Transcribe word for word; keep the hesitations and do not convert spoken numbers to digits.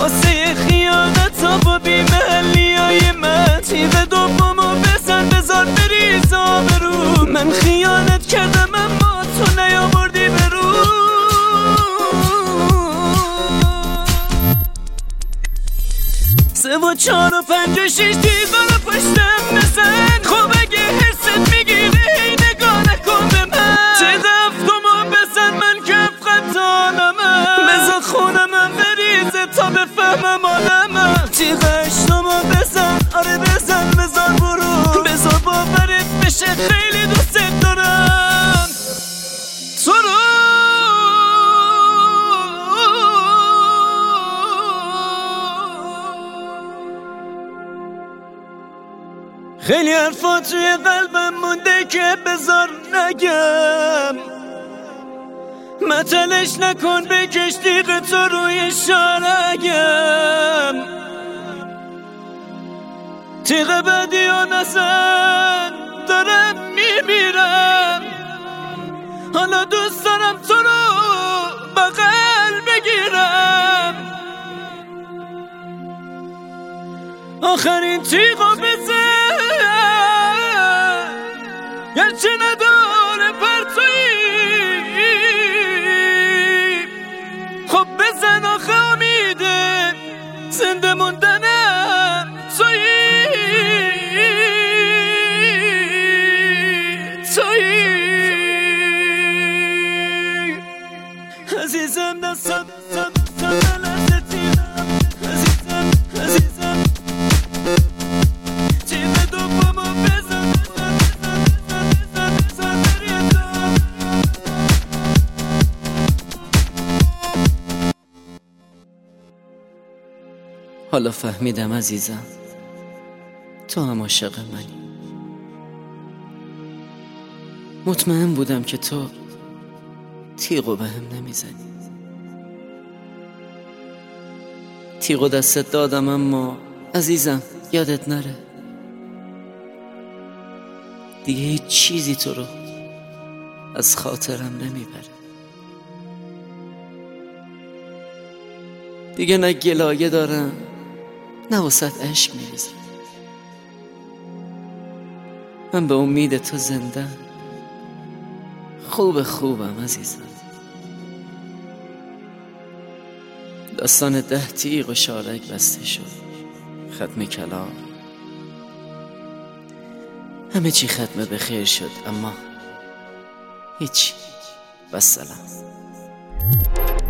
واسه خیانت ها با بیمحلی های من تیغ دومو بزن بذار بریز آبرو. من خیانت کردم اما تو نیاوردی برو. سه و چار و پنج و شش تیغا رو پشتم بزن. خب اگه حست میگیره هی نگاه نکن به من. تیغ هفتمو بزن من کف خطانمم. بزن خونمم بریزه تا بفهمم آدمم. تیغ هشتمو بزن آره بزن بزار برو. بزار باورت بشه خیلی دوست دارم تو رو. خیلی حرفا توی قلبم مونده که بذار نگم. متلش نکن بکش تیغ تو روی شارگم. تیغ بدی و نزن دارم میمیرم. حالا دوست دارم تو رو بغل بگیرم. آخرین تیغو بزن گرچه نداره پرتویی. خب بزن آخه امیده زنده موندنم تویی تویی. عزیزم دستم دستم دستم لحظه تیغم. عزیزم عزیزم حالا فهمیدم عزیزم تو هم عاشق منی. مطمئن بودم که تو تیغو به هم نمیزنی. تیغو دستت دادم اما عزیزم یادت نره دیگه هیچ چیزی تو رو از خاطرم نمیبره. دیگه نه گلایه دارم نه واسط عشق میریزم. من به امید تو زنده خوب خوبم عزیزم. داستان ده تیغ و شارک بسته شد. ختم کلام همه چی ختم به خیر شد اما هیچ. و سلام.